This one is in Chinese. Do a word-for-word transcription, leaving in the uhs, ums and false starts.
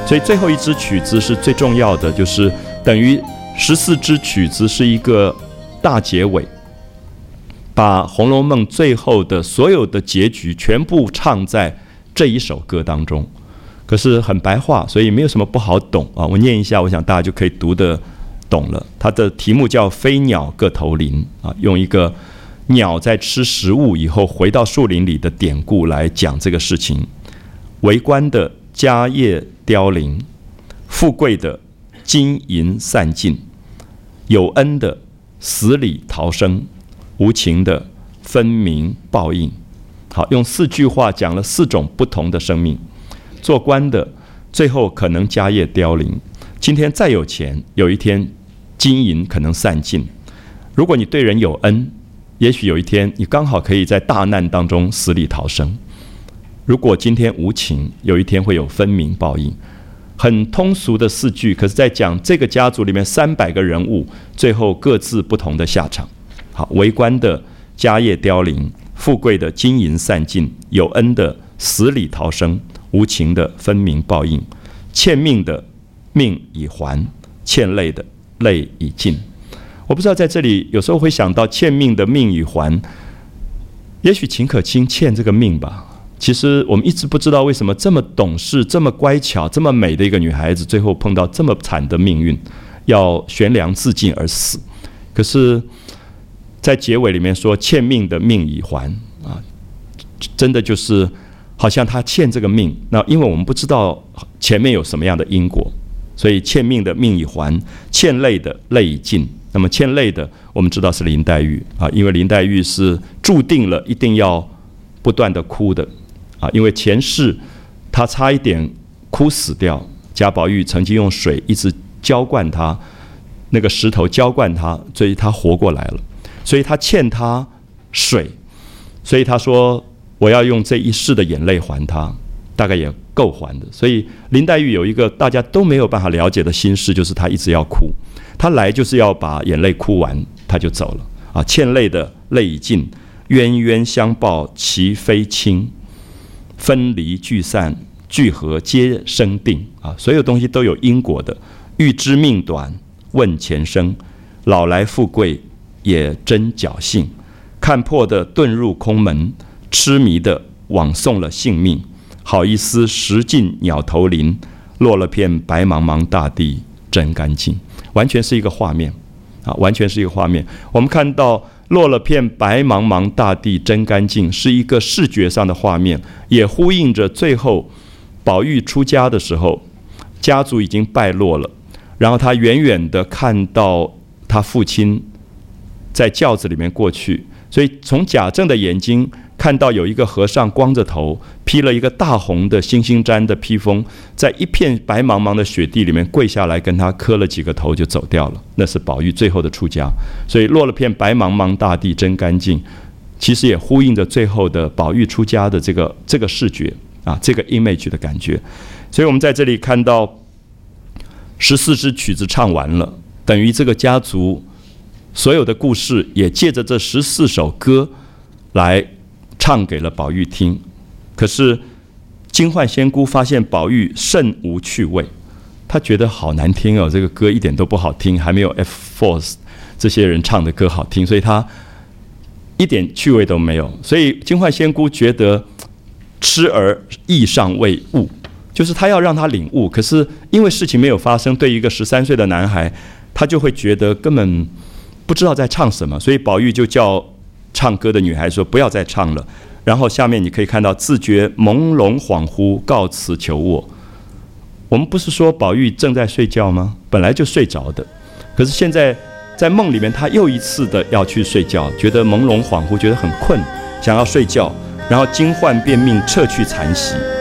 所以最后一支曲子是最重要的，就是等于十四支曲子是一个大结尾，把《红楼梦》最后的所有的结局全部唱在这一首歌当中。可是很白话，所以没有什么不好懂啊。我念一下，我想大家就可以读得懂了。它的题目叫《飞鸟各投林》啊，用一个鸟在吃食物以后回到树林里的典故来讲这个事情。为官的家业凋零，富贵的金银散尽，有恩的死里逃生，无情的分明报应。好，用四句话讲了四种不同的生命。做官的最后可能家业凋零，今天再有钱，有一天金银可能散尽。如果你对人有恩，也许有一天你刚好可以在大难当中死里逃生。如果今天无情，有一天会有分明报应。很通俗的四句，可是在讲这个家族里面三百个人物，最后各自不同的下场。好，为官的家业凋零，富贵的金银散尽，有恩的死里逃生，无情的分明报应，欠命的命已还，欠泪的泪已尽。我不知道在这里有时候会想到欠命的命已还，也许秦可卿欠这个命吧。其实我们一直不知道为什么这么懂事、这么乖巧、这么美的一个女孩子，最后碰到这么惨的命运，要悬梁自尽而死。可是，在结尾里面说欠命的命已还啊，真的就是好像他欠这个命。那因为我们不知道前面有什么样的因果，所以欠命的命已还，欠泪的泪已尽。那么欠泪的，我们知道是林黛玉啊，因为林黛玉是注定了一定要不断的哭的。啊，因为前世他差一点哭死掉，贾宝玉曾经用水一直浇灌他，那个石头浇灌他，所以他活过来了。所以他欠他水，所以他说我要用这一世的眼泪还他，大概也够还的。所以林黛玉有一个大家都没有办法了解的心事，就是他一直要哭，他来就是要把眼泪哭完，他就走了。啊，欠泪的泪已尽，冤冤相报齐非亲。分离聚散聚合皆生定啊，所有东西都有因果的。欲知命短问前生，老来富贵也真侥幸。看破的遁入空门，痴迷的枉送了性命。好一丝石尽鸟头林，落了片白茫茫大地真干净。完全是一个画面啊，完全是一个画面。我们看到落了片白茫茫大地真干净，是一个视觉上的画面，也呼应着最后宝玉出家的时候，家族已经败落了，然后他远远的看到他父亲在轿子里面过去，所以从贾政的眼睛看到有一个和尚光着头，披了一个大红的星星毡的披风，在一片白茫茫的雪地里面跪下来跟他磕了几个头就走掉了。那是宝玉最后的出家，所以落了片白茫茫大地真干净，其实也呼应着最后的宝玉出家的这个这个视觉啊，这个 image 的感觉。所以我们在这里看到十四支曲子唱完了，等于这个家族所有的故事也借着这十四首歌来唱给了宝玉听。可是金幻仙姑发现宝玉甚无趣味，她觉得好难听哦，这个歌一点都不好听，还没有 F 四 这些人唱的歌好听，所以她一点趣味都没有。所以金幻仙姑觉得痴儿意尚未悟，就是她要让他领悟，可是因为事情没有发生，对于一个十三岁的男孩，他就会觉得根本不知道在唱什么，所以宝玉就叫唱歌的女孩说不要再唱了。然后下面你可以看到自觉朦胧恍惚告辞求我。我们不是说宝玉正在睡觉吗？本来就睡着的，可是现在在梦里面他又一次的要去睡觉，觉得朦胧恍惚，觉得很困，想要睡觉，然后金幻便命撤去残席。